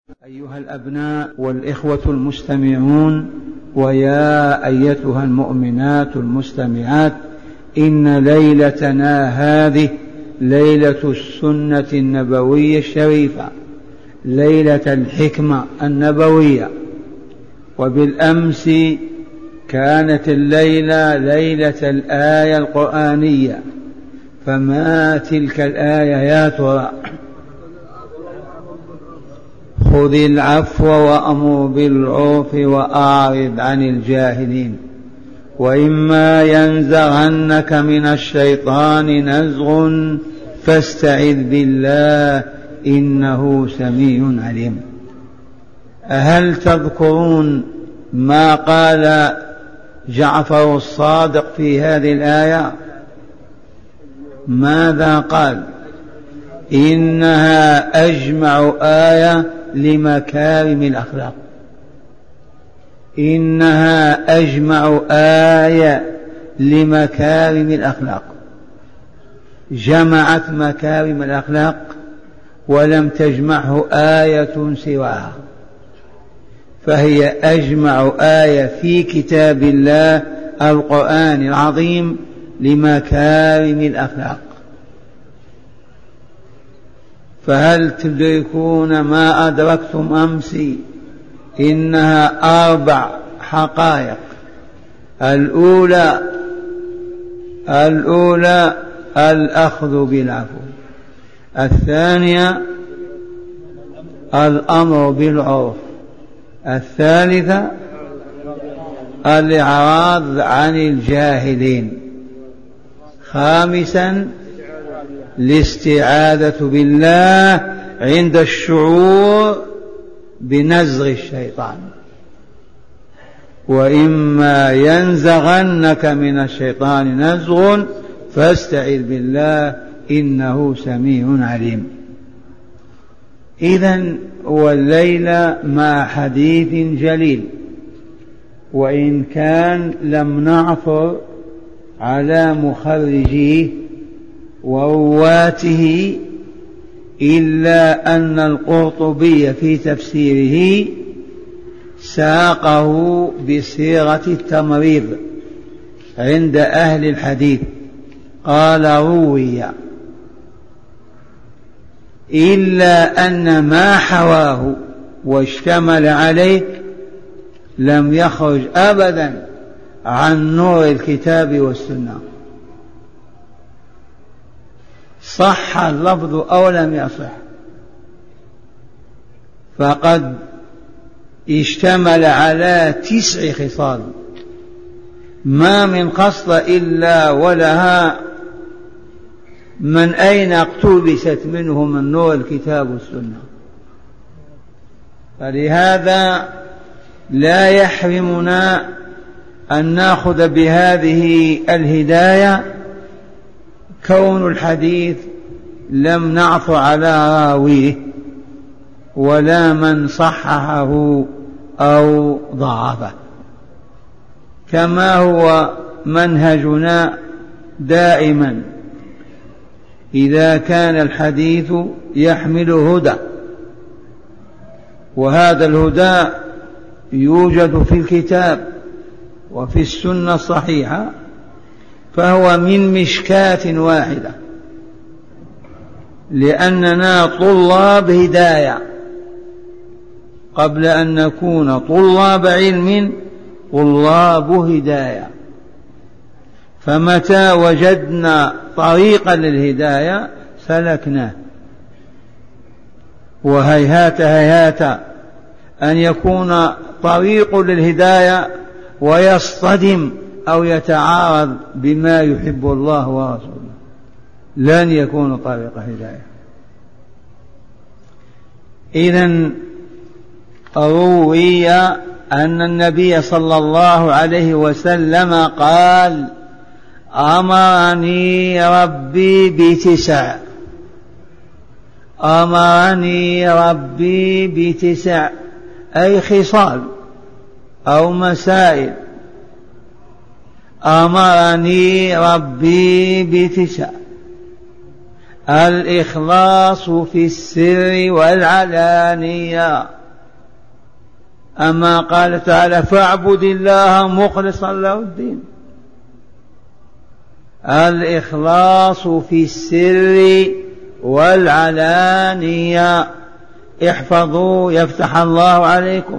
أيها الأبناء والإخوة المستمعون، ويا أيتها المؤمنات المستمعات، إن ليلتنا هذه ليلة السنة النبوية الشريفة، ليلة الحكمة النبوية. وبالأمس كانت الليلة ليلة الآية القرآنية، فما تلك الآية يا ترى؟ خذ العفو وأمر بالعرف وأعرض عن الجاهلين، وإما ينزغنك من الشيطان نزغ فاستعذ بالله إنه سميع عليم. هل تذكرون ما قال جعفر الصادق في هذه الآية؟ ماذا قال؟ إنها أجمع آية لمكارم الأخلاق، إنها أجمع آية لمكارم الأخلاق، جمعت مكارم الأخلاق ولم تجمعه آية سواها، فهي أجمع آية في كتاب الله القرآن العظيم لمكارم الأخلاق. فهل تدركون ما أدركتم أمس؟ إنها 4 حقائق. الأولى الأخذ بالعفو، الثانية الأمر بالعرف، الثالثة الإعراض عن الجاهلين، خامسا الاستعاذة بالله عند الشعور بنزغ الشيطان، وإما ينزغنك من الشيطان نزغ فاستعذ بالله إنه سميع عليم. إذن والليلة مع حديث جليل، وإن كان لم نعثر على مخرجيه ورواته إلا أن القرطبي في تفسيره ساقه بصيغة التمريض عند أهل الحديث، قال روي، إلا أن ما حواه واشتمل عليه لم يخرج أبدا عن نور الكتاب والسنة، صح اللفظ أو لم يصح، فقد اشتمل على 9 خصال، ما من خصلة إلا ولها من أين اقتبست منه من نور الكتاب والسنة. فلهذا لا يحرمنا أن نأخذ بهذه الهداية كون الحديث لم نعثر على راويه ولا من صححه أو ضعفه، كما هو منهجنا دائما إذا كان الحديث يحمل هدى، وهذا الهدى يوجد في الكتاب وفي السنة الصحيحة، فهو من مشكاة واحدة، لأننا طلاب هداية قبل أن نكون طلاب علم، طلاب هداية. فمتى وجدنا طريقا للهداية سلكناه، وهيهات هيهات أن يكون طريق للهداية ويصطدم أو يتعارض بما يحب الله ورسوله، لن يكون طريق هداية. إذن روي أن النبي صلى الله عليه وسلم قال: أمرني ربي ب9، أمرني ربي ب9، أي خصال أو مسائل. أمرني ربي ب9، الإخلاص في السر والعلانية. أما قال تعالى فاعبد الله مخلصا له الدين. الإخلاص في السر والعلانية. احفظوا يفتح الله عليكم.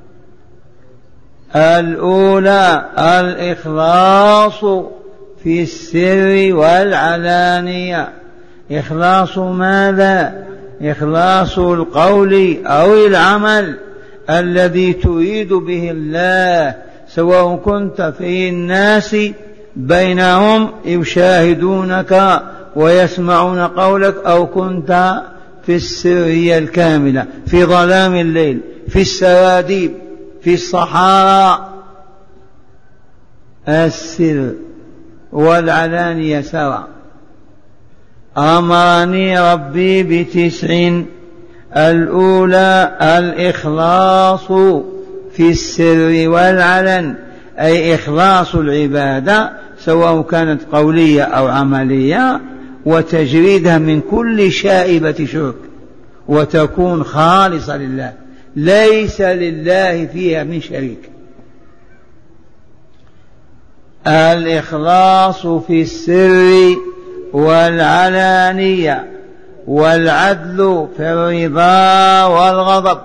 الأولى الإخلاص في السر والعلانية. إخلاص ماذا؟ إخلاص القول أو العمل الذي تريد به الله، سواء كنت في الناس بينهم يشاهدونك ويسمعون قولك، أو كنت في السرية الكاملة في ظلام الليل في السراديب في الصحراء. السر والعلانية سواء. أمرني ربي ب9. الأولى الإخلاص في السر والعلن، أي إخلاص العبادة سواء كانت قولية أو عملية، وتجريدها من كل شائبة شرك، وتكون خالصة لله ليس لله فيها من شريك. الإخلاص في السر والعلانية، والعدل في الرضا والغضب.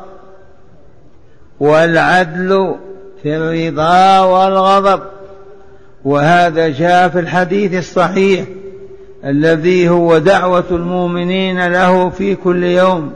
والعدل في الرضا والغضب، وهذا جاء في الحديث الصحيح الذي هو دعوة المؤمنين له في كل يوم: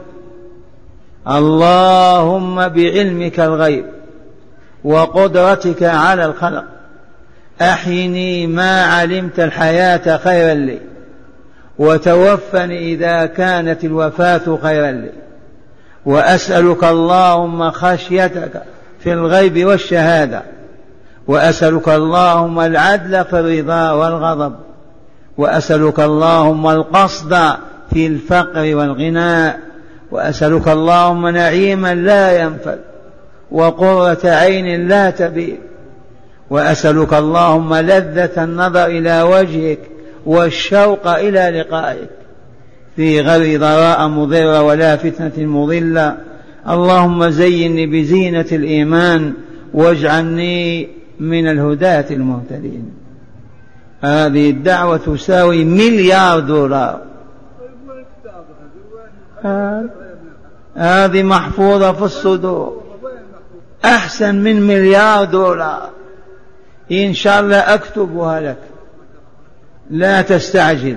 اللهم بعلمك الغيب وقدرتك على الخلق أحيني ما علمت الحياة خيرا لي، وتوفني إذا كانت الوفاة خيرا لي، وأسألك اللهم خشيتك في الغيب والشهادة، وأسألك اللهم العدل في الرضا والغضب، وأسألك اللهم القصد في الفقر والغنى، وأسألك اللهم نعيما لا ينفد وقرة عين لا تبيد، وأسألك اللهم لذة النظر إلى وجهك والشوق إلى لقائك في غير ضراء مضرة ولا فتنة مضلة. اللهم زيني بزينة الإيمان واجعلني من الهداة المهتدين. هذه الدعوة تساوي $1,000,000. هذه محفوظة في الصدور، أحسن من $1,000,000. إن شاء الله أكتبها لك، لا تستعجل.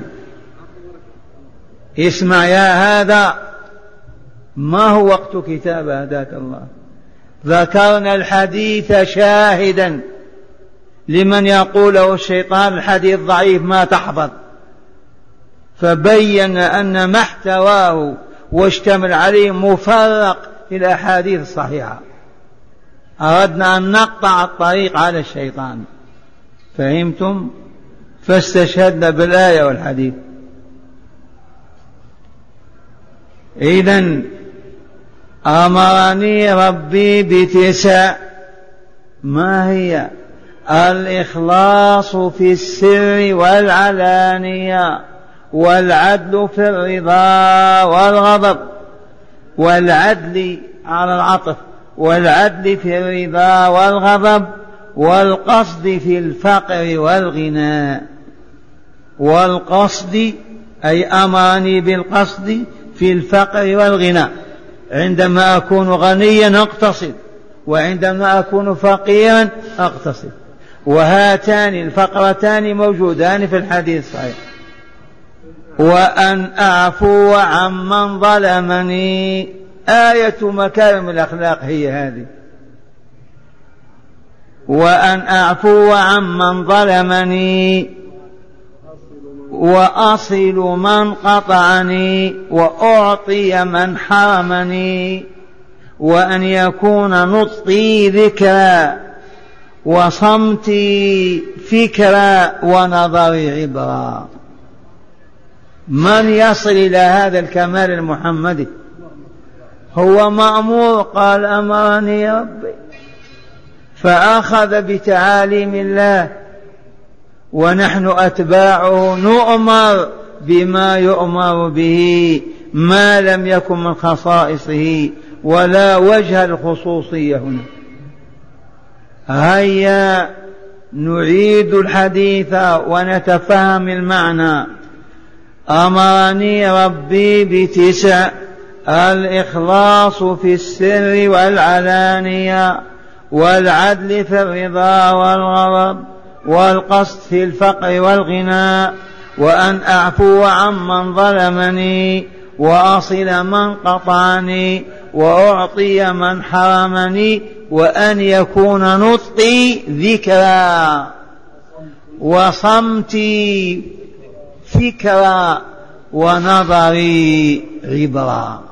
اسمع يا هذا، ما هو وقت كتاب هداك الله. ذكرنا الحديث شاهدا لمن يقوله الشيطان الحديث ضعيف ما تحفظ، فبين أن ما احتواه واشتمل عليه مفرق في الأحاديث الصحيحة. أردنا أن نقطع الطريق على الشيطان، فهمتم؟ فاستشهدنا بالآية والحديث. إذن أمرني ربي ب9. ما هي؟ الإخلاص في السر والعلانية، والعدل في الرضا والغضب، والعدل على العطف، والعدل في الرضا والغضب، والقصد في الفقر والغنى. والقصد أي أمرني بالقصد في الفقر والغنى، عندما أكون غنيا أقتصد، وعندما أكون فقيرا أقتصد. وهاتان الفقرتان موجودان في الحديث الصحيح. وأن أعفو عمن ظلمني، آية مكارم الأخلاق هي هذه. وأن أعفو عمن ظلمني، وأصل من قطعني، وأعطي من حرمني، وأن يكون نطقي ذكرا، وصمتي فكرا، ونظري عبرا. من يصل إلى هذا الكمال المحمدي هو مأمور، قال أمرني ربي، فأخذ بتعاليم الله، ونحن أتباعه نؤمر بما يؤمر به ما لم يكن من خصائصه ولا وجه الخصوصية هنا. هيا نعيد الحديث ونتفهم المعنى. أمرني ربي ب9: الإخلاص في السر والعلانية، والعدل في الرضا والغضب، والقصد في الفقر والغنى، وأن أعفو عمن ظلمني، وأصل من قطعني، وأعطي من حرمني، وأن يكون نطقي ذكرا وصمتي فكرا ونظري عبرا.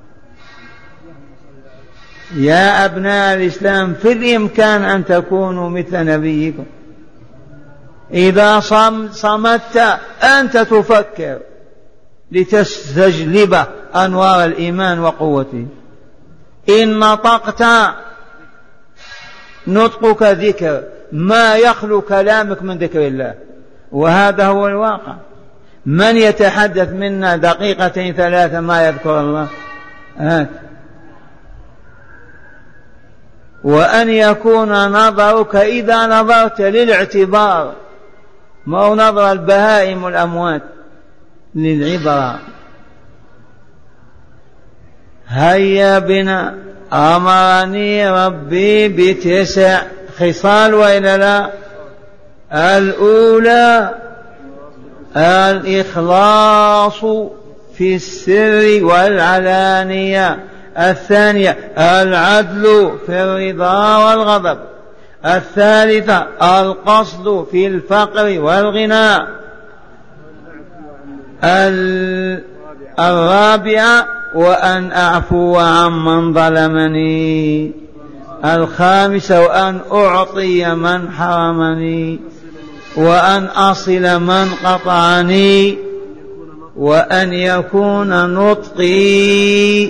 يا أبناء الإسلام، في الإمكان أن تكونوا مثل نبيكم. إذا صمت أنت تفكر لتستجلب أنوار الإيمان وقوته. إن نطقت نطقك ذكر، ما يخلو كلامك من ذكر الله، وهذا هو الواقع. من يتحدث منا 2 3 ما يذكر الله؟ وأن يكون نظرك إذا نظرت للاعتبار، ما هو نظر البهائم والأموات، للعبرة. هيا بنا. أمرني ربي ب9 خصال وإلا لا؟ الأولى الإخلاص في السر والعلانية، الثانية العدل في الرضا والغضب، الثالثة القصد في الفقر والغنى، الرابعة وأن أعفو عمن ظلمني، الخامسة وأن أعطي من حرمني، وأن أصل من قطعني، وأن يكون نطقي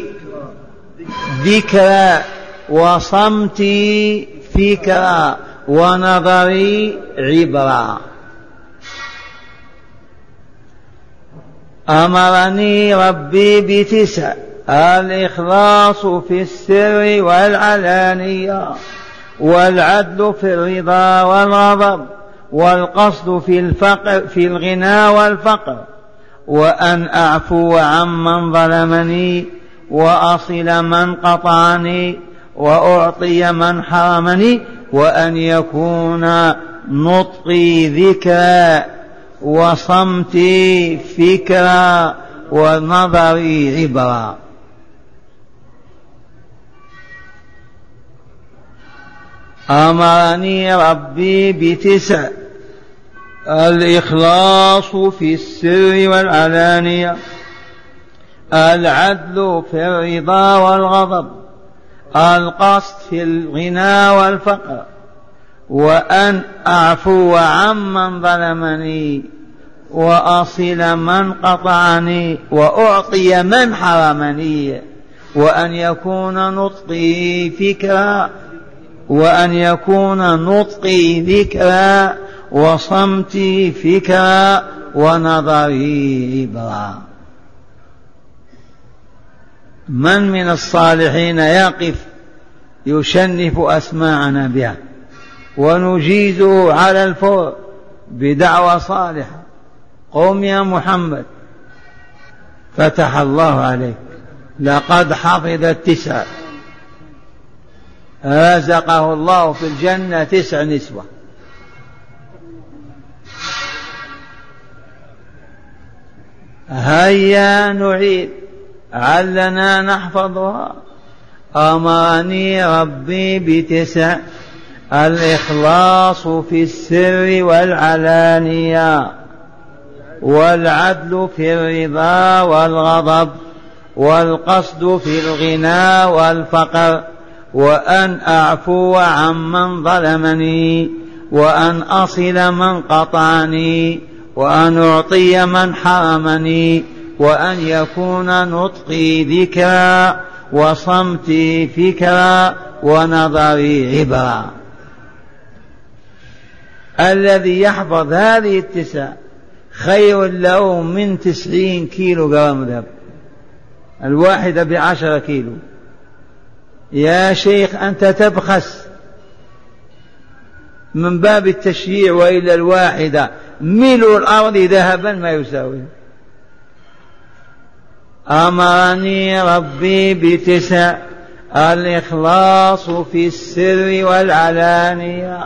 ذكرا وصمتي فكرا ونظري عبرا. أمرني ربي ب9: الإخلاص في السر والعلانية، والعدل في الرضا والغضب، والقصد في الغنى والفقر، وأن أعفو عمن ظلمني، وأصل من قطعني، وأعطي من حرمني، وأن يكون نطقي ذكرا وصمتي فكرا ونظري عبرا. أمرني ربي ب9: الإخلاص في السر والعلانية، العدل في الرضا والغضب، القصد في الغنى والفقر، وأن أعفو عمن ظلمني، وأصل من قطعني، وأعطي من حرمني، وأن يكون نطقي فكرا، وأن يكون نطقي ذكرا، وصمتي فكرا، ونظري عبرا. من الصالحين يقف يشنف أسماعنا بها ونجيزه على الفور بدعوة صالحة؟ قم يا محمد، فتح الله عليك، لقد حفظ 9، رزقه الله في الجنة 9 نسوة. هيا نعيد علنا نحفظها. أمرني ربي ب9: الإخلاص في السر والعلانية، والعدل في الرضا والغضب، والقصد في الغنى والفقر، وأن أعفو عمن ظلمني، وأن أصل من قطعني، وأن أعطي من حرمني، وأن يكون نطقي ذكرا وصمتي فكرا ونظري عبرا. الذي يحفظ هذه 9 خير له من 90 كيلو جرام ذهب، الواحدة ب10 كيلو. يا شيخ أنت تبخس من باب التشييع، وإلى الواحدة ملء الأرض ذهبا ما يساوي. أمرني ربي ب9: الإخلاص في السر والعلانية،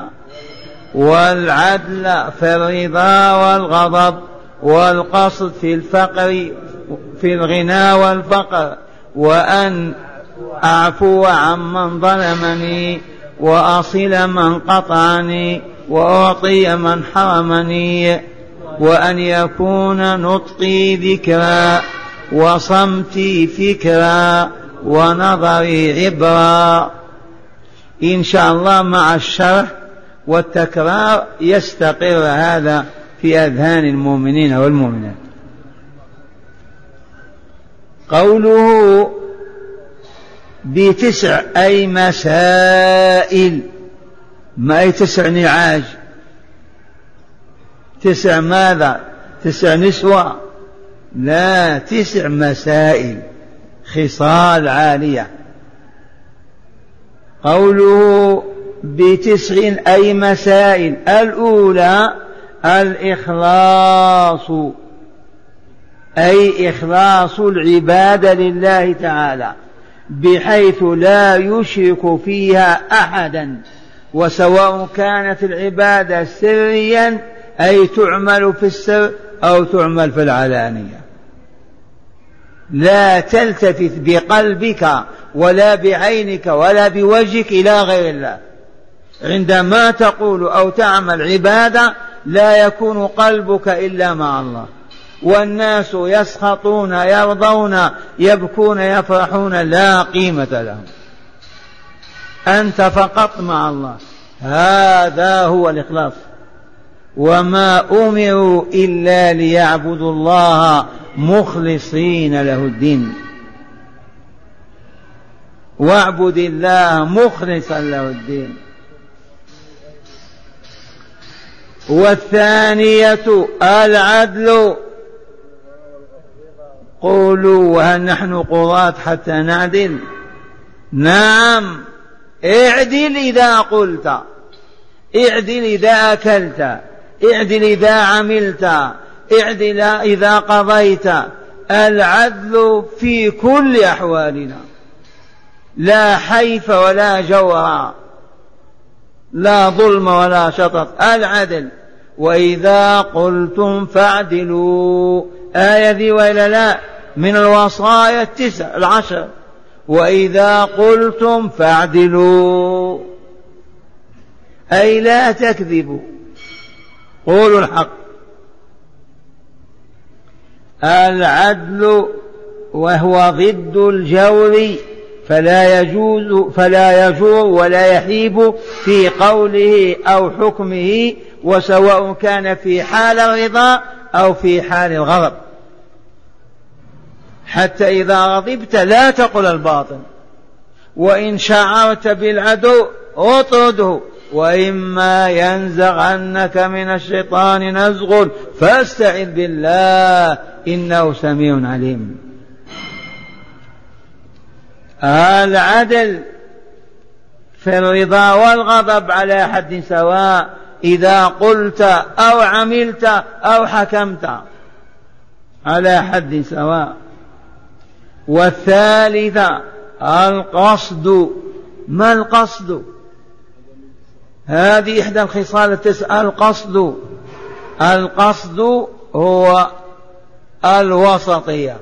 والعدل في الرضا والغضب، والقصد في الفقر في الغنى والفقر، وأن أعفو عمن ظلمني، وأصل من قطعني، وأعطي من حرمني، وأن يكون نطقي ذكرا، وصمتي فكرا، ونظري عبرا. إن شاء الله مع الشرح والتكرار يستقر هذا في أذهان المؤمنين والمؤمنات. قوله ب9 أي مسائل، ما أي 9 نعاج، 9 ماذا؟ 9 نسوة؟ لا، 9 مسائل، خصال عالية. قوله ب9 أي مسائل: الأولى الإخلاص، أي إخلاص العبادة لله تعالى بحيث لا يشرك فيها أحدا، وسواء كانت العبادة سريا أي تعمل في السر أو تعمل في العلانية. لا تلتفت بقلبك ولا بعينك ولا بوجهك إلى غير الله. عندما تقول أو تعمل عبادة لا يكون قلبك إلا مع الله، والناس يسخطون يرضون يبكون يفرحون لا قيمة لهم، أنت فقط مع الله. هذا هو الإخلاص. وما أمروا إلا ليعبدوا الله مخلصين له الدين، واعبد الله مخلصا له الدين. والثانية العدل. قولوا وهل نحن قضاة حتى نعدل؟ نعم، اعدل إذا قلت، اعدل إذا أكلت، اعدل إذا عملت، اعدل إذا قضيت. العدل في كل أحوالنا، لا حيف ولا جور، لا ظلم ولا شطط، العدل. وإذا قلتم فاعدلوا، آية ذي وإلا لا من الوصايا 10. وإذا قلتم فاعدلوا أي لا تكذبوا، قولوا الحق. العدل وهو ضد الجور، فلا يجور ولا يحيب في قوله أو حكمه، وسواء كان في حال الرضا أو في حال الغضب. حتى إذا غضبت لا تقل الباطل، وإن شعرت بالعدو اطرده، وإما ينزغنك من الشيطان نزغ فاستعذ بالله إنه سميع عليم. العدل في الرضا والغضب على حد سواء، إذا قلت أو عملت أو حكمت على حد سواء. والثالثة القصد. ما القصد؟ هذه إحدى الخصال 9. القصد هو الوسطية،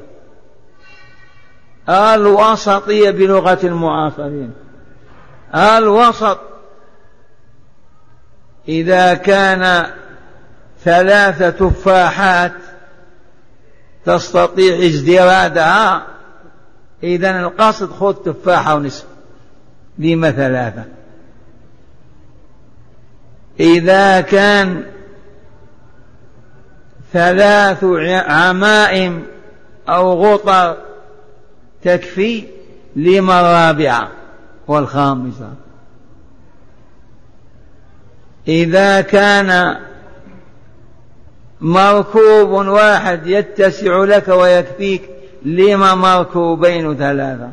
الوسطية بلغة المعاصرين. الوسط إذا كان 3 تفاحات تستطيع ازدرادها، إذن القصد خذ تفاحة ونصف، لما 3. إذا كان 3 عمائم أو غطر تكفي، لما 4 والخامسة. إذا كان مركوب واحد يتسع لك ويكفيك، لما مركوبين ثلاثة؟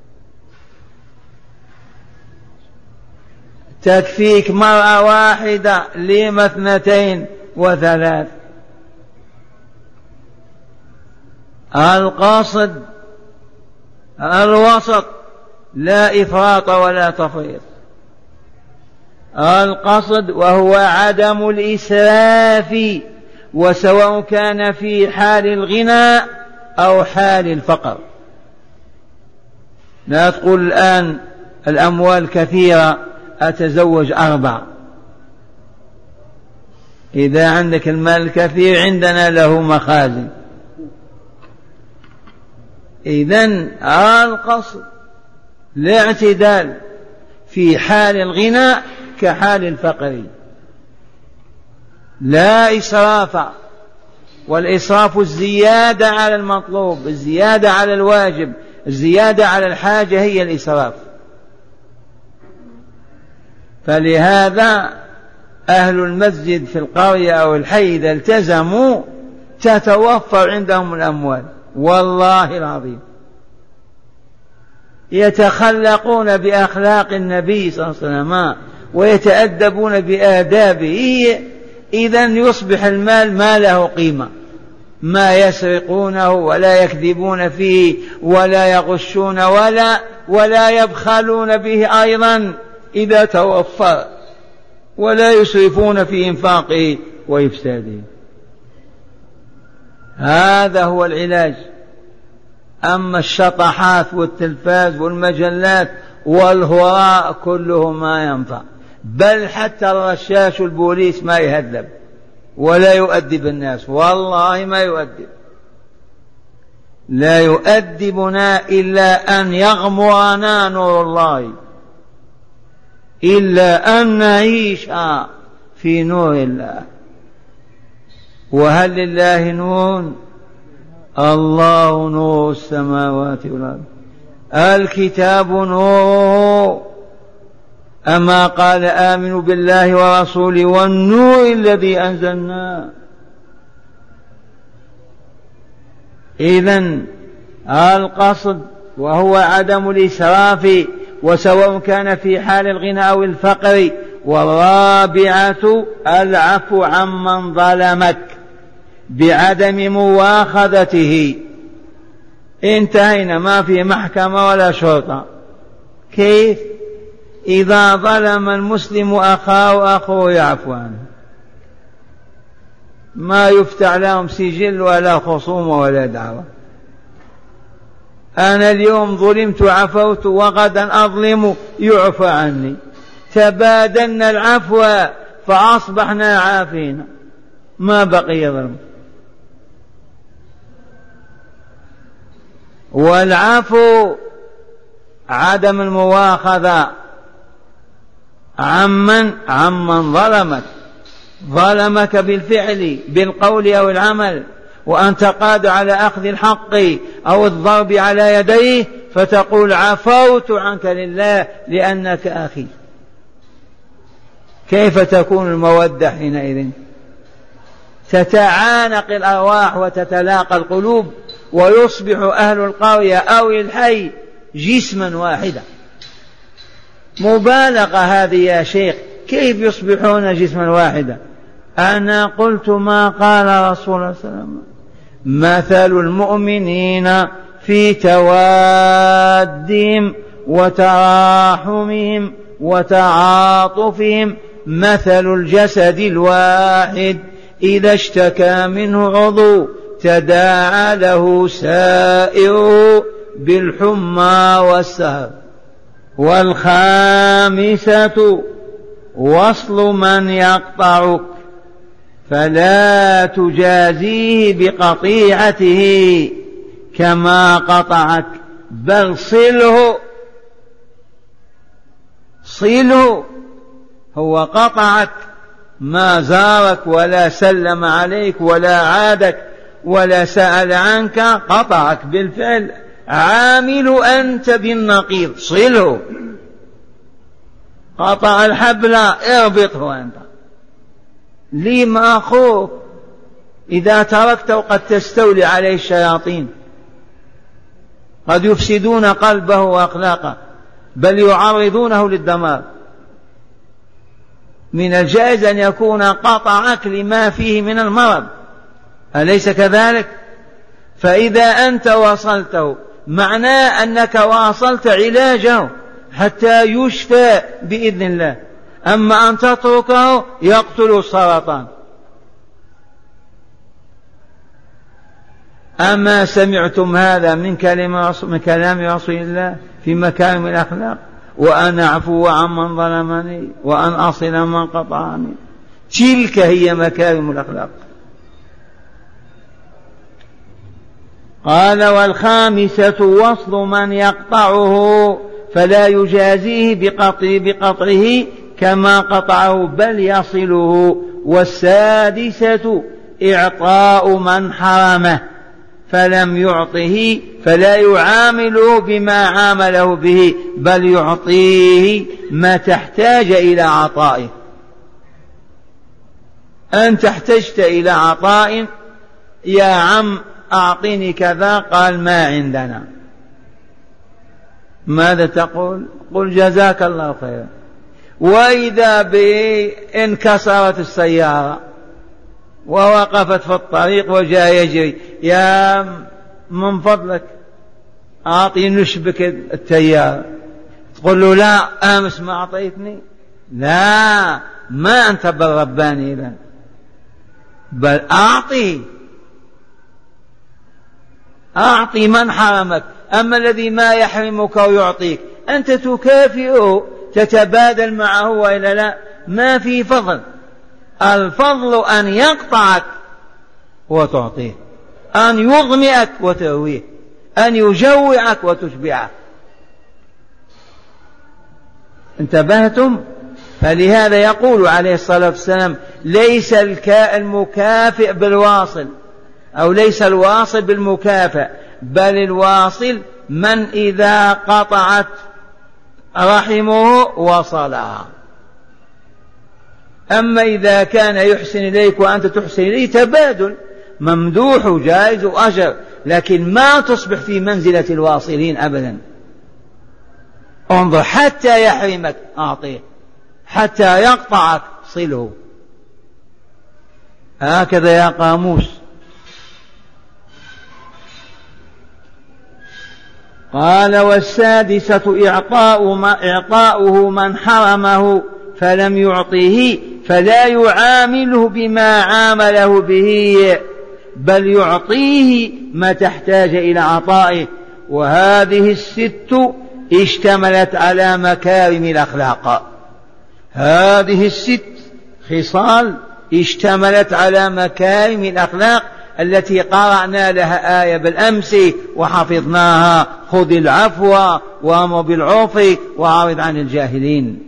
تكفيك مرأة واحدة، لما اثنتين وثلاث؟ القصد الوسط، لا إفراط ولا تفريط. القصد وهو عدم الإسراف، وسواء كان في حال الغنى أو حال الفقر. لا تقول الآن الأموال كثيرة أتزوج 4. إذا عندك المال الكثير عندنا له مخازن. إذن القصد الاعتدال في حال الغنى كحال الفقر، لا إسراف. والإسراف الزيادة على المطلوب، الزيادة على الواجب، الزيادة على الحاجة هي الإسراف. فلهذا أهل المسجد في القرية أو الحي إذا التزموا تتوفر عندهم الأموال، والله العظيم يتخلقون بأخلاق النبي صلى الله عليه وسلم ويتأدبون بآدابه، إذن يصبح المال ما له قيمة، ما يسرقونه ولا يكذبون فيه ولا يغشون ولا يبخلون به أيضا إذا توفر، ولا يسرفون في إنفاقه وإفساده. هذا هو العلاج. أما الشطحات والتلفاز والمجلات والهراء كله ما ينفع، بل حتى الرشاش والبوليس ما يهذب ولا يؤدب الناس، والله ما يؤدب. لا يؤدبنا إلا أن يغمرنا نور الله، إلا أن نعيش في نور الله. وهل لله نور؟ الله نور السماوات والأرض. الكتاب نور، أما قال آمنوا بالله ورسوله والنور الذي أنزلنا. إذن القصد وهو عدم الإسراف، وسواء كان في حال الغنى أو الفقر. والرابعة العفو عمن ظلمك بعدم مواخذته. انتهينا، ما في محكمة ولا شرطة. كيف؟ إذا ظلم المسلم أخاه أخوه يعفو عنه، ما يفتح لهم سجل ولا خصوم ولا دعوة. أنا اليوم ظلمت عفوت، وغدا أظلم يعفى عني، تبادلنا العفو فأصبحنا عافين، ما بقي ظلم. والعفو عدم المواخذة عمن ظلمك بالفعل بالقول أو العمل، وأنت قادر على أخذ الحق أو الضرب على يديه، فتقول عفوت عنك لله لأنك أخي. كيف تكون المودة حينئذ؟ تتعانق الأرواح وتتلاقى القلوب، ويصبح أهل القرية أو الحي جسما واحدا. مبالغة هذه يا شيخ، كيف يصبحون جسما واحدا؟ أنا قلت ما قال رسول الله صلى الله عليه وسلم: مثل المؤمنين في توادهم وتراحمهم وتعاطفهم مثل الجسد الواحد إذا اشتكى منه عضو تداعى له سائره بالحمى والسهر. والخامسة وصل من يقطعك فلا تجازيه بقطيعته كما قطعك، بل صله. هو قطعك، ما زارك ولا سلم عليك ولا عادك ولا سأل عنك، قطعك بالفعل. عامل أنت بالنقيض، صله. قطع الحبل اربطه أنت. لما أخوك إذا تركته قد تستولي عليه الشياطين، قد يفسدون قلبه وأخلاقه، بل يعرضونه للدمار. من الجائز أن يكون قطعك لما فيه من المرض، أليس كذلك؟ فإذا أنت واصلته معناه أنك واصلت علاجه حتى يشفى بإذن الله. أما أن تتركه يقتل السرطان. أما سمعتم هذا من كلام رسول الله في مكارم الأخلاق؟ وأن أعفو عمن ظلمني وأن أصل من قطعني. تلك هي مكارم الأخلاق. قال: والخامسة وصل من يقطعه فلا يجازيه بقطعه كما قطعه بل يصله. والسادسة إعطاء من حرمه فلم يعطه فلا يعامله بما عامله به بل يعطيه ما تحتاج إلى عطائه. أنت احتجت إلى عطاء، يا عم أعطني كذا، قال ما عندنا، ماذا تقول؟ قل جزاك الله خيرا. وإذا به انكسرت السيارة ووقفت في الطريق وجاء يجري، يا من فضلك أعطي نشبك التيار، تقول له لا أمس ما أعطيتني؟ لا، ما أنت بالرباني إذن، بل أعطي من حرمك. أما الذي ما يحرمك ويعطيك أنت تكافئه، تتبادل معه، وإلا لا، ما في فضل. الفضل أن يقطعك وتعطيه، أن يظمئك وترويه، أن يجوعك وتشبعه. انتبهتم؟ فلهذا يقول عليه الصلاة والسلام: ليس المكافئ بالواصل، أو ليس الواصل بالمكافئ، بل الواصل من إذا قطعت رحمه وصلها. أما إذا كان يحسن إليك وأنت تحسن إليه تبادل ممدوح وجائز وأجر، لكن ما تصبح في منزلة الواصلين أبدا. انظر، حتى يحرمك أعطيه، حتى يقطعك صله. هكذا يا قاموس. قال: والسادسة إعطاؤه من حرمه فلم يعطيه فلا يعامله بما عامله به بل يعطيه ما تحتاج إلى عطائه. وهذه الست اشتملت على مكارم الأخلاق. هذه الست خصال اشتملت على مكارم الأخلاق التي قرأنا لها آية بالأمس وحفظناها: خذ العفو وأمر بالعرف وأعرض عن الجاهلين.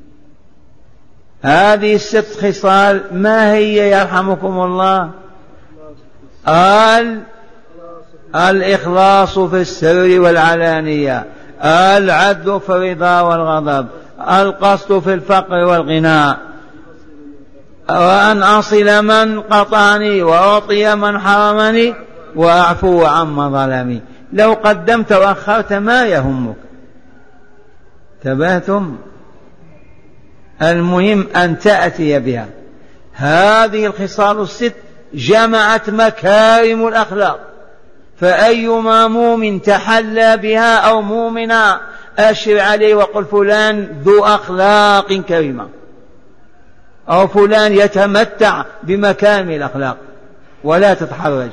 هذه الست خصال ما هي يرحمكم الله؟ الإخلاص في السر والعلانية، العدل في الرضا والغضب، القصد في الفقر والغنى، وأن أصل من قطعني وأعطي من حرمني وأعفو عمن ظلمني. لو قدمت وأخرت ما يهمك. تبهتم؟ المهم أن تأتي بها. هذه الخصال الست جمعت مكارم الأخلاق، فأيما مؤمن تحلى بها أو مؤمنا أشر عليه وقل فلان ذو أخلاق كريمة، أو فلان يتمتع بمكارم الأخلاق، ولا تتحرج.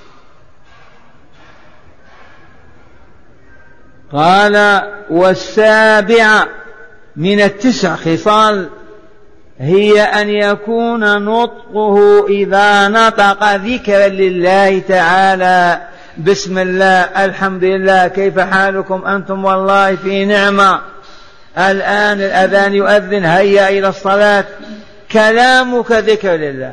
قال: والسابعة من التسع خصال هي أن يكون نطقه إذا نطق ذكرا لله تعالى: بسم الله، الحمد لله، كيف حالكم أنتم؟ والله في نعمة، الآن الأذان يؤذن، هيا إلى الصلاة. كلامك ذكر لله،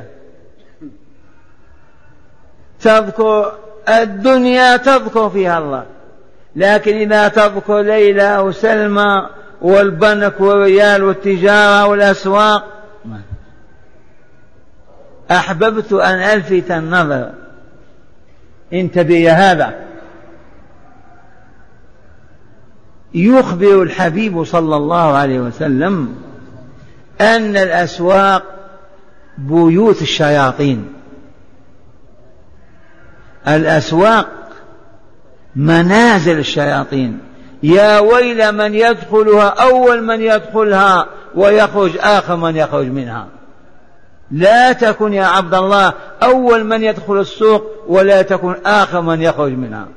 تذكر الدنيا تذكر فيها الله، لكن إذا تذكر ليلى وسلمى والبنك والريال والتجارة والأسواق أحببت أن ألفت النظر، انتبه يا هذا. يخبر الحبيب صلى الله عليه وسلم أن الأسواق بيوت الشياطين، الأسواق منازل الشياطين. يا ويل من يدخلها أول من يدخلها ويخرج آخر من يخرج منها. لا تكن يا عبد الله أول من يدخل السوق ولا تكن آخر من يخرج منها.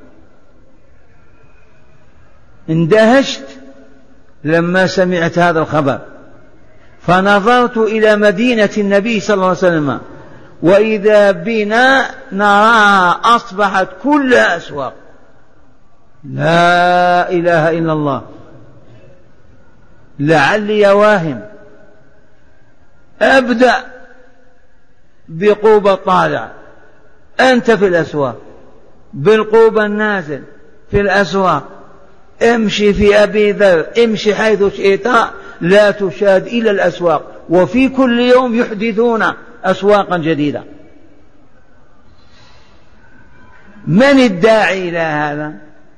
اندهشت لما سمعت هذا الخبر، فنظرت إلى مدينة النبي صلى الله عليه وسلم، وإذا بنا نراها أصبحت كلها أسواق. لا إله إلا الله. لعلي واهم أبدأ بقوبة طالع، أنت في الأسواق، بالقوبة النازل في الأسواق، امشي في أبي ذر، امشي حيث شئت، لا تشاد إلى الأسواق، وفي كل يوم يحدثون أسواقا جديدة. من الداعي إلى هذا؟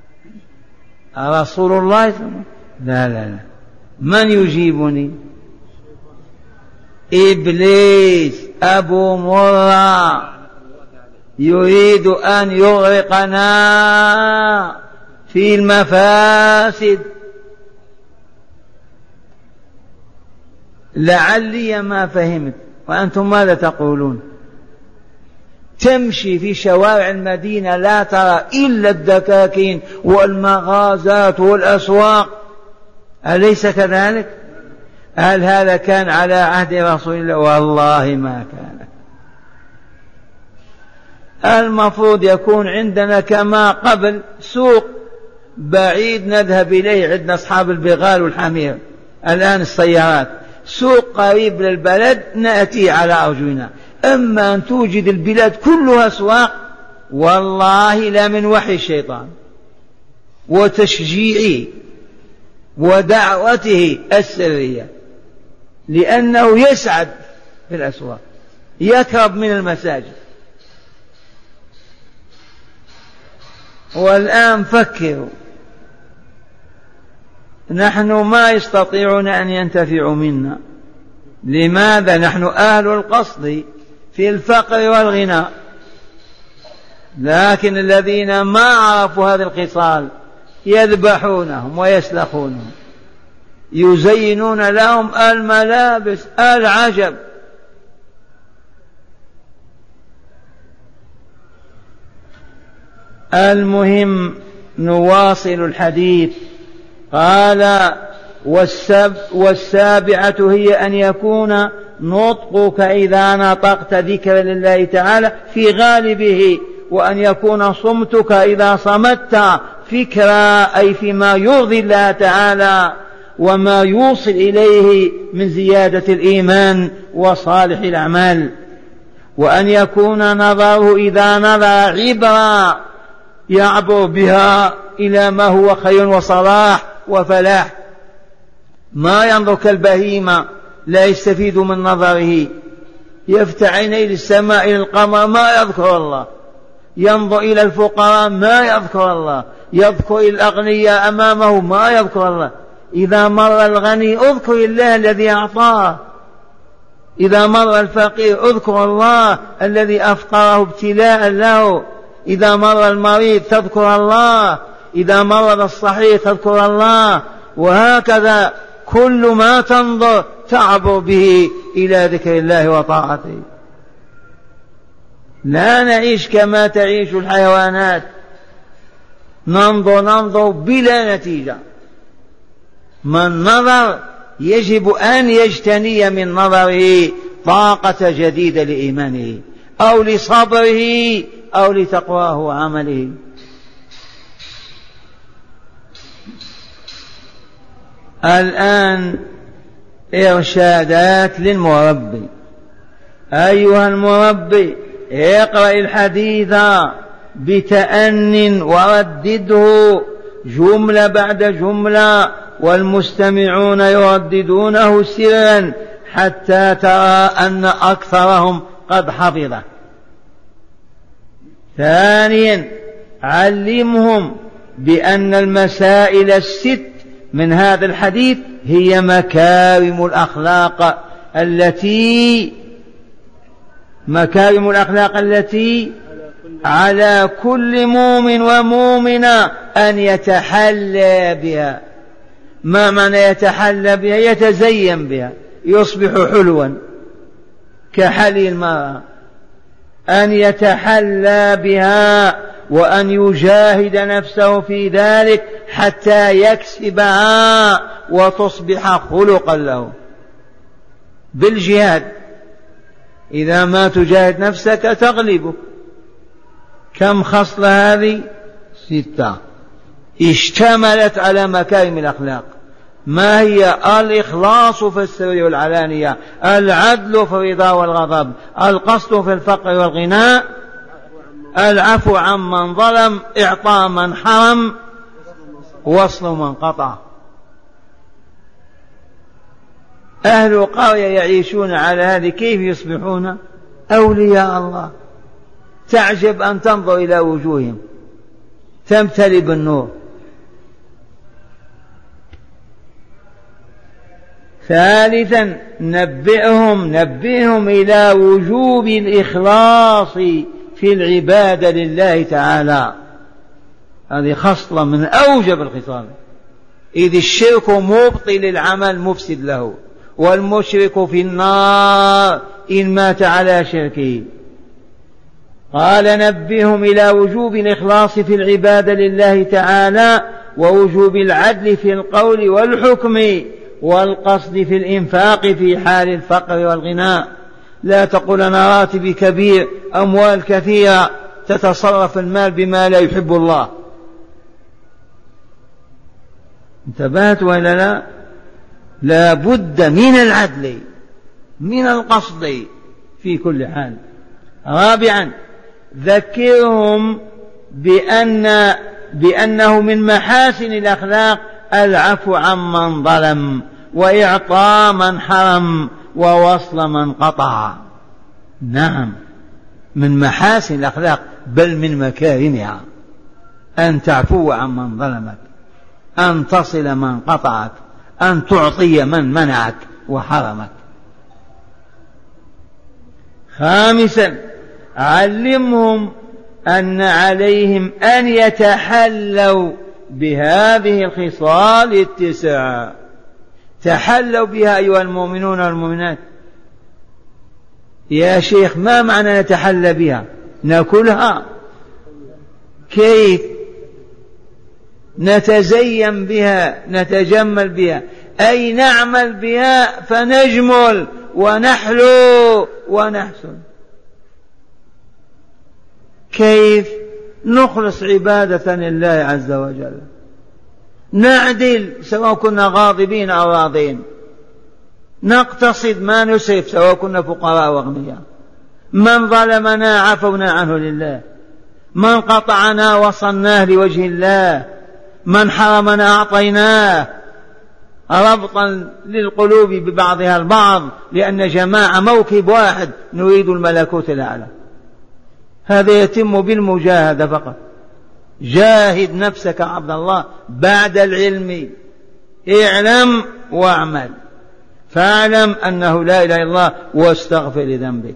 رسول الله صلى الله عليه وسلم؟ لا لا لا. من يجيبني؟ إبليس أبو مرة يريد أن يغرقنا في المفاسد. لعلي ما فهمت، وأنتم ماذا تقولون؟ تمشي في شوارع المدينة لا ترى إلا الدكاكين والمغازات والأسواق، أليس كذلك؟ هل هذا كان على عهد رسول الله؟ والله ما كان. المفروض يكون عندنا كما قبل سوق بعيد نذهب إليه، عندنا أصحاب البغال والحمير، الآن السيارات، سوق قريب للبلد نأتي على أرجلنا. أما أن توجد البلاد كلها أسواق، والله لا من وحي الشيطان وتشجيعه ودعوته السرية، لأنه يسعد في الأسواق، يكرب من المساجد. والآن فكروا، نحن ما يستطيعون أن ينتفعوا منا. لماذا؟ نحن أهل القصد في الفقر والغنى، لكن الذين ما عرفوا هذه الخصال يذبحونهم ويسلخونهم، يزينون لهم الملابس. العجب. المهم نواصل الحديث. قال: والسابعة هي أن يكون نطقك إذا نطقت ذكر لله تعالى في غالبه، وأن يكون صمتك إذا صمت فكرا، أي فيما يرضي الله تعالى وما يوصل إليه من زيادة الإيمان وصالح الأعمال. وأن يكون نظره إذا نظر عبرا يعبر بها إلى ما هو خير وصلاح وفلاح، ما ينظر كالبهيمة لا يستفيد من نظره، يفتح عينيه للسماء إلى القمر ما يذكر الله، ينظر إلى الفقراء ما يذكر الله، يذكر الأغنياء أمامه ما يذكر الله. إذا مر الغني اذكر الله الذي أعطاه، إذا مر الفقير اذكر الله الذي أفقره ابتلاء له، إذا مر المريض تذكر الله، إذا مرض الصحيح تذكر الله، وهكذا كل ما تنظر تعبر به إلى ذكر الله وطاعته. لا نعيش كما تعيش الحيوانات، ننظر بلا نتيجة. من نظر يجب أن يجتني من نظره طاقة جديدة لإيمانه أو لصبره أو لتقواه وعمله. الآن إرشادات للمربي. أيها المربي، اقرأ الحديث بتأن وردده جملة بعد جملة، والمستمعون يرددونه سرا حتى ترى أن أكثرهم قد حفظه. ثانيا علمهم بأن المسائل الست من هذا الحديث هي مكارم الأخلاق التي على كل مؤمن ومؤمنة أن يتحلى بها. ما معنى يتحلى بها؟ يتزين بها، يصبح حلوا كحلي المرأة، أن يتحلى بها وأن يجاهد نفسه في ذلك حتى يكسبها وتصبح خلقا له بالجهاد. إذا ما تجاهد نفسك تغلبك. كم خصلة هذه؟ 6 اشتملت على مكارم الأخلاق. ما هي؟ الإخلاص في السر والعلانية، العدل في الرضا والغضب، القصد في الفقر والغنى، العفو عمن ظلم، إعطاء من حرم، وصل من قطع. أهل قرية يعيشون على هذه، كيف يصبحون أولياء الله؟ تعجب أن تنظر إلى وجوههم تمتلئ بالنور. ثالثا نبئهم إلى وجوب الإخلاص في العبادة لله تعالى. هذه خصلة من أوجب الخصال، إذ الشرك مبطل العمل مفسد له، والمشرك في النار إن مات على شركه. قال نبئهم إلى وجوب الإخلاص في العبادة لله تعالى، ووجوب العدل في القول والحكم، والقصد في الإنفاق في حال الفقر والغنى. لا تقول أنا راتبي كبير، أموال كثيرة، تتصرف المال بما لا يحب الله. انتبهت ولا لا؟ لا بد من العدل، من القصد في كل حال. رابعا ذكرهم بأنه من محاسن الأخلاق العفو عمن ظلم، وإعطاء من حرم، ووصل من قطع. نعم، من محاسن الأخلاق بل من مكارمها أن تعفو عمن ظلمك، أن تصل من قطعك، أن تعطي من منعك وحرمك. خامسا علمهم أن عليهم أن يتحلوا بهذه الخصال 9. تحلوا بها أيها المؤمنون والمؤمنات. يا شيخ ما معنى نتحلى بها؟ نأكلها؟ كيف؟ نتزين بها، نتجمل بها، أي نعمل بها فنجمل ونحلو ونحسن. كيف؟ نخلص عبادة لله عز وجل، نعدل سواء كنا غاضبين أو راضين، نقتصد ما نسرف سواء كنا فقراء واغنياء، من ظلمنا عفونا عنه لله، من قطعنا وصلناه لوجه الله، من حرمنا أعطيناه، ربطا للقلوب ببعضها البعض، لأن جماعة موكب واحد نريد الملكوت الأعلى. هذا يتم بالمجاهدة فقط. جاهد نفسك عبد الله بعد العلم، اعلم واعمل، فاعلم أنه لا إله إلا الله واستغفر لذنبك.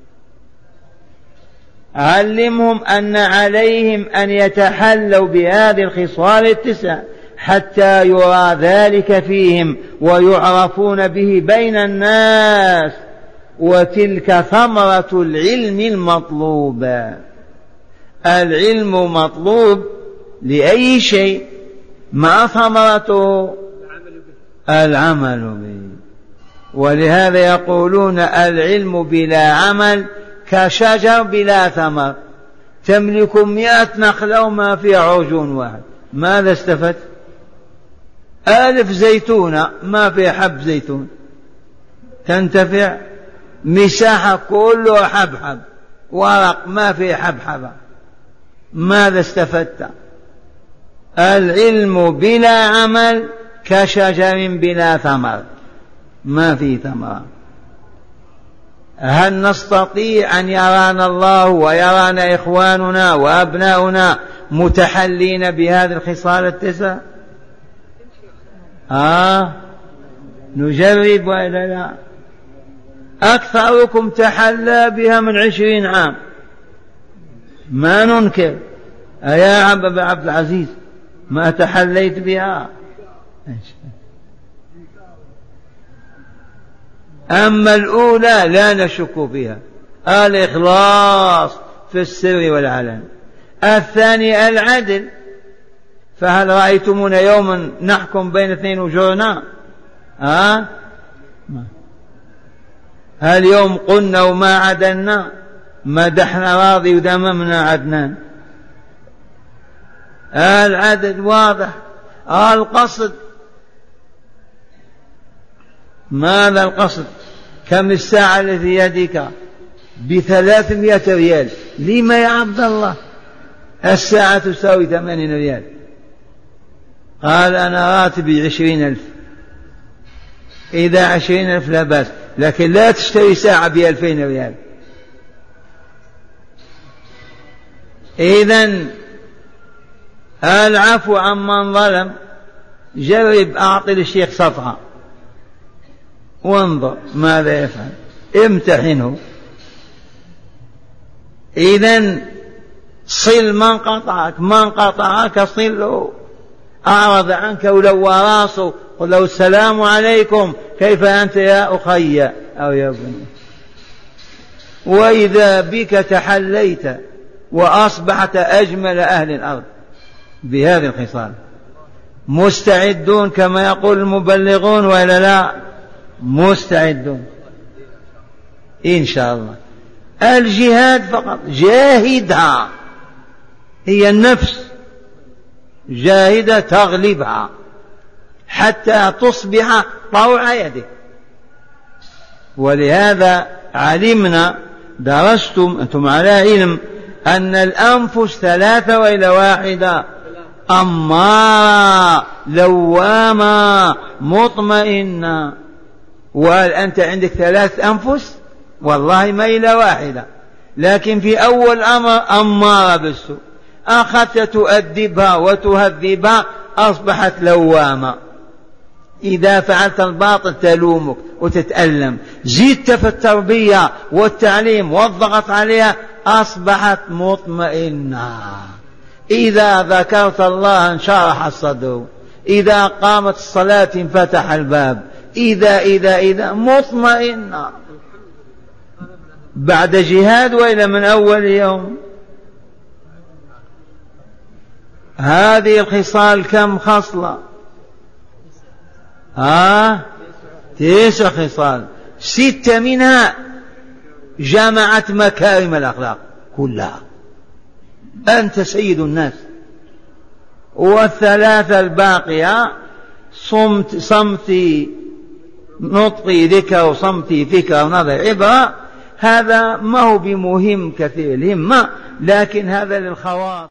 علمهم أن عليهم أن يتحلوا بهذه الخصال 9 حتى يرى ذلك فيهم ويعرفون به بين الناس، وتلك ثمرة العلم المطلوب. العلم مطلوب لأي شيء، ما ثمرته؟ العمل به. ولهذا يقولون العلم بلا عمل كشجر بلا ثمر، تملك 100 نخلة وما فيها عرجون واحد، ماذا استفدت؟ 1000 زيتونة ما فيها حب زيتون، تنتفع؟ مساحة كلها حبحب، ورق ما فيه حبحبة، ماذا استفدت؟ العلم بلا عمل كشجر بلا ثمر، ما فيه ثمرة. هل نستطيع أن يرانا الله ويرانا إخواننا وأبناؤنا متحلين بهذه الخصال التسع؟ نجرب وإلا لا؟ أكثركم تحلى بها من 20 عام، ما ننكر. يا عبد العزيز ما تحليت بها؟ أما الأولى لا نشك فيها، الإخلاص في السر والعلن. الثاني العدل، فهل رأيتمونا يوما نحكم بين اثنين وجورنا؟ هل يوم قلنا وما عدلنا؟ مدحنا راضي وذممنا عدنان. العدل واضح. القصد، ماذا القصد؟ كم الساعة التي يدك؟ ب300 ريال. لما يا عبد الله؟ الساعة تساوي 80 ريال. قال أنا راتبي 20,000. إذا 20,000 لا بأس، لكن لا تشتري ساعة ب2,000 ريال. إذن العفو عمن ظلم. جرب أعطي للشيخ صفحة وانظر ماذا يفعل، امتحنه. إذن صل من قطعك، من قطعك صله. أعرض عنك ولو وراسه، قل له السلام عليكم كيف أنت يا أخي أو يا ابني. وإذا بك تحليت وأصبحت أجمل أهل الأرض بهذه الخصال. مستعدون كما يقول المبلغون ولا لا؟ مستعدون إن شاء الله. الجهاد فقط، جاهدها، هي النفس جاهدة تغلبها حتى تصبح طوع يدك. ولهذا علمنا، درستم أنتم على علم أن الأنفس 3 وإلى 1، أمارة، لوامة، مطمئنة. وهل أنت عندك 3 أنفس؟ والله ما إلى 1، لكن في أول أمر أمارة بالسوء، أخذت تؤدبها وتهذبها أصبحت لوامة. إذا فعلت الباطل تلومك وتتألم. زدت في التربية والتعليم والضغط عليها أصبحت مطمئنة. إذا ذكرت الله انشرح الصدر، إذا قامت الصلاة انفتح الباب، إذا مطمئنة بعد جهاد وإلى من أول يوم. هذه الخصال كم خصلة؟ 9 خصال. 6 منها جمعت مكارم الأخلاق كلها، أنت سيد الناس. وال3 الباقية صمتي نطقي ذكر وصمتي فكر ونظر عبرة. هذا ما هو بمهم كثير الهمة، لكن هذا للخواص.